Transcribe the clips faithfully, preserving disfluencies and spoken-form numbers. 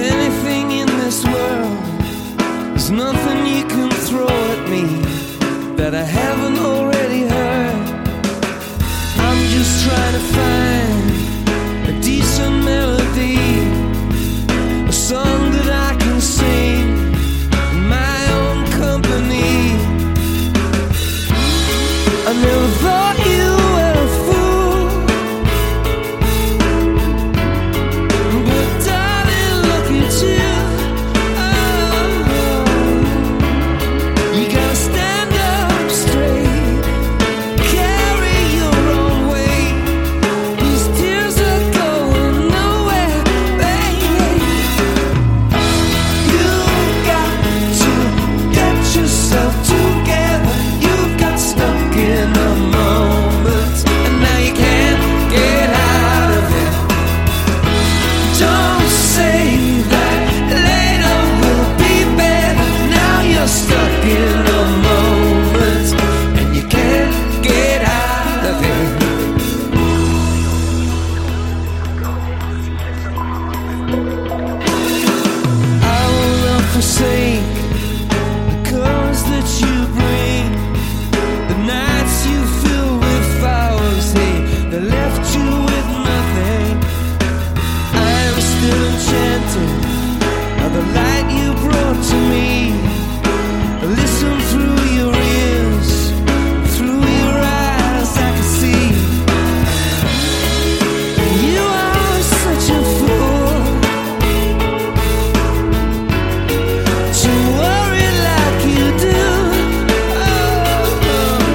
anything in this world, there's nothing you can throw at me that I haven't already heard. I'm just trying to find a decent melody, a song that I can sing in my own company. I never thought you were a fool, but darling, look at you. Oh, you gotta stand up straight, carry your own weight. These tears are going nowhere, baby. You got to get yourself together. You got stuck in a moment, and now you can't get out of it. Don't say that later will be better. Now you're stuck in a moment, and you can't get out of it. I will not forsake the colors that you bring, the nights you fill with flowers, hey, they left you with nothing. I am still enchanted by the light you brought to me. Listen through your ears, through your eyes, I can see you are such a fool to worry like you do. Oh,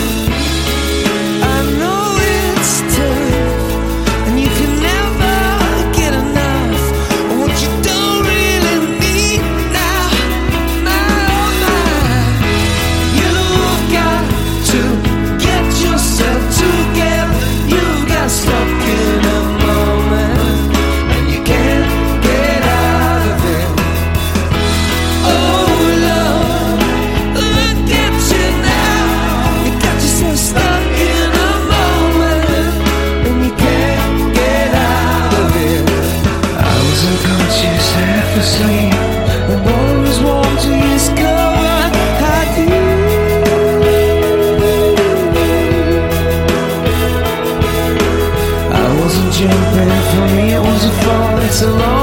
I know it's tough, and you can never get enough of what you don't really need now. My, my, you've got to get yourself together. You got stuck in a moment, and you can't get out of it. Oh Lord, look at you now. You got yourself stuck in a moment, and you can't get out of it. I was unconscious, half asleep, and always want to discover how deep. I wasn't jumping, for me it was a fall. It's a long